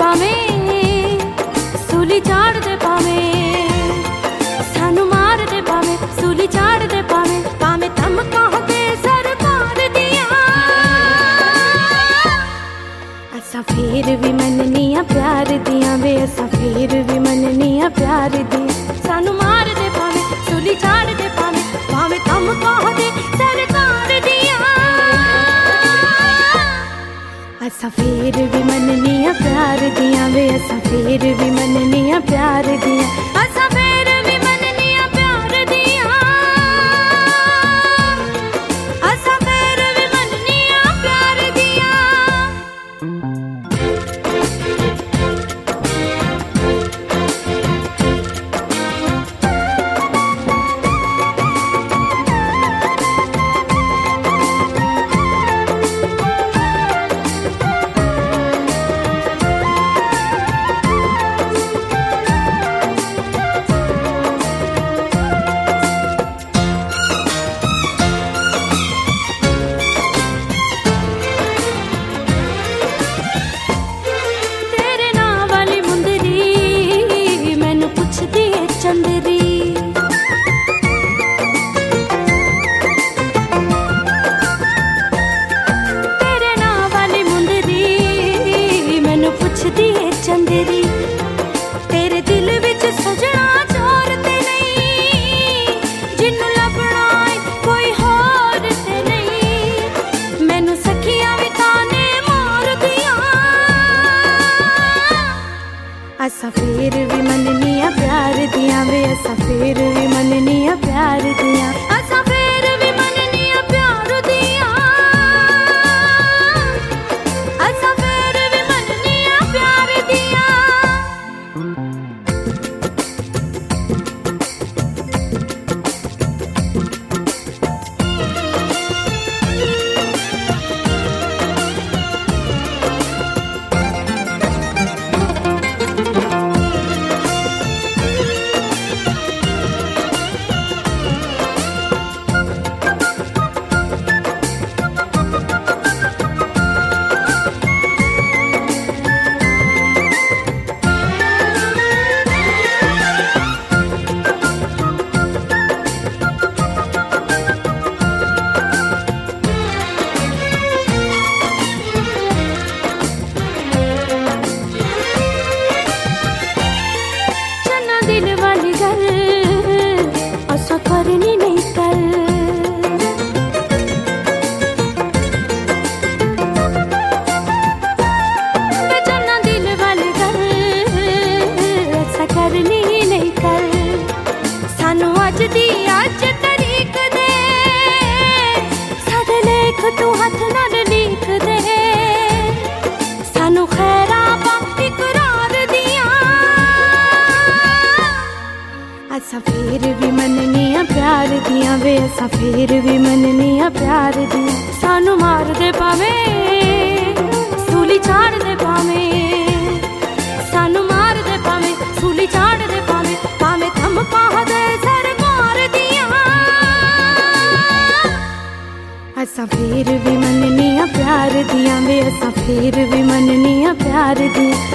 पावें, सूली चाड़ दे पावें, सानू मार दे पावें, सूली चाड़ दे पावें, पावें धमकां दे सरकार दियां, असां फिर भी मननियां प्यार दियां वे, असां फिर भी मननियां प्यार दियां, सानू मार दे पावें, सूली चाड़ दे पावें, पावें धमकां दे सरकार दियां, असां फिर भी मननियां प्यार दियां वे, असां फिर भी मननियां प्यार दियां, असां फिर भी मननियां प्यार दियां, असां फिर भी मननियां प्यार दियां। तेरे दिल विच सजना चोर ते नहीं, जिन्नू लभना है कोई होर ते नहीं, मैनू सखियां भी ताने मार दियां, असां फिर भी मननियां प्यार दियां वे, असां फिर भी मननियां प्यार दियां, असां फिर भी मननियां प्यार दियां, असां फिर भी मननियां प्यार दियां। करनी नहीं कर, बेचैना दिल वाली गल ऐसा करनी नहीं कर, सानू अज दी अज तरीक दे, साडे लेख तू हथ नाल लिख दे, सानू खैरा बाकी करार दियां, असां फिर भी मननियां प्यार दियां वे, असां फिर भी मननियां प्यार दियां, सानू मार दे पावें, सूली चाड़ दे पावें, सानू मार दे पावें, सूली चाड़ दे पावें, पावें धमकां दे सरकार दियां, असां फिर भी मननियां प्यार दियां वे, असां फिर भी मननियां प्यार दियां।